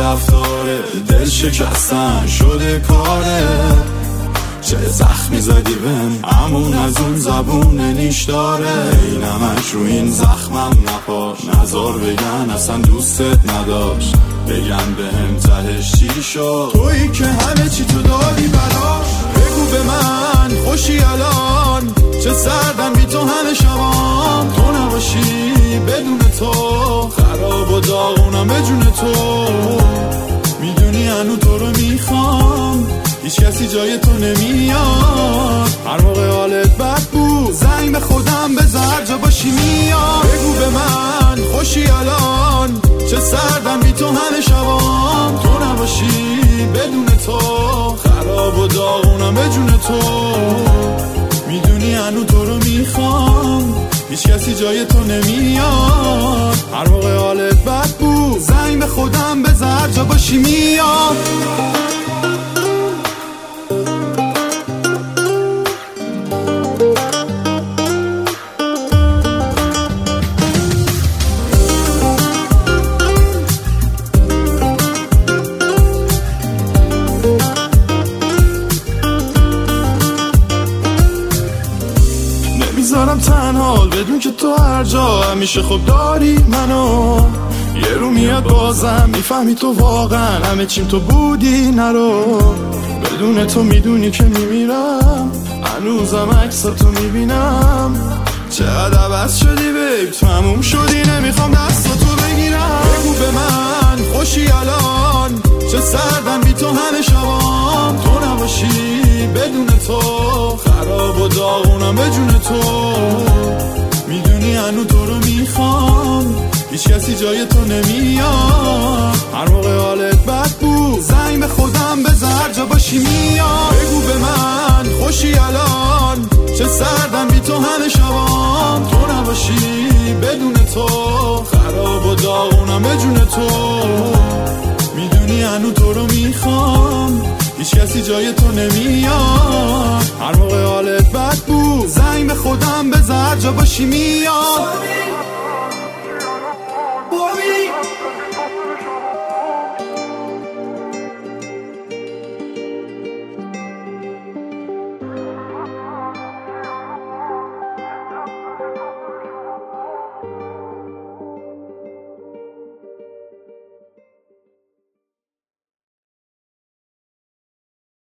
رفتاره، دل شکستن شده کاره. چه زخمی زدی بهم همون از اون زبون نیش داره. ای نمک رو این زخمم نپاش، نزار بگن اصلا دوستت نداشت، بگن بهم تهش چی شد. تویی که همه چی تو داری براش، بگو به من خوشی الان، چه سردم بی تو همه شبام. تو نباشی بدون تو خراب و داغونم به جون تو. میدونی هنو تو رو میخوام، هیچ کسی جای تو نمیاد. هر موقع حالت بد بود زنگ به خودم بزر جا باشی میاد. بگو به من خوشی الان، چه سردم بی تو همه شبام. تو نباشی بدون تو خراب و داغونم به جون تو. میدونی هنو تو رو میخوام، هیچ کسی جای تو نمیاد. هر موقع حالت بد بود زنگ به خودم بزر جا باشی میاد. نمیذارم تنها بدون که تو هر جا همیشه خوب داری منو. یه رو میاد بازم میفهمی تو واقعا همه چیم تو بودی. نرو بدون تو میدونی که میمیرم، هنوزم عکساتو میبینم. چقدر عوض شدی بیب، تموم شدی نمیخوام دستاتو بگیرم. بگو به من خوشی الان، چه سردم بی تو همه شبام. تو نباشی بدون تو خراب و داغونم به جون تو. میدونی هنو تو رو میخوام، هیچ کسی جای تو نمیاد. هر موقع حالت بد بود زنگ به خودم بزر جا باشی میاد. بگو به من خوشی الان، چه سردم بی تو همه شبام. تو نباشی بدون تو خراب و داغونم به جون تو. میدونی هنو تو رو میخوام، هیچ کسی جای تو نمیاد. هر موقع حالت بد بود زنگ به خودم بزر جا باشی میاد.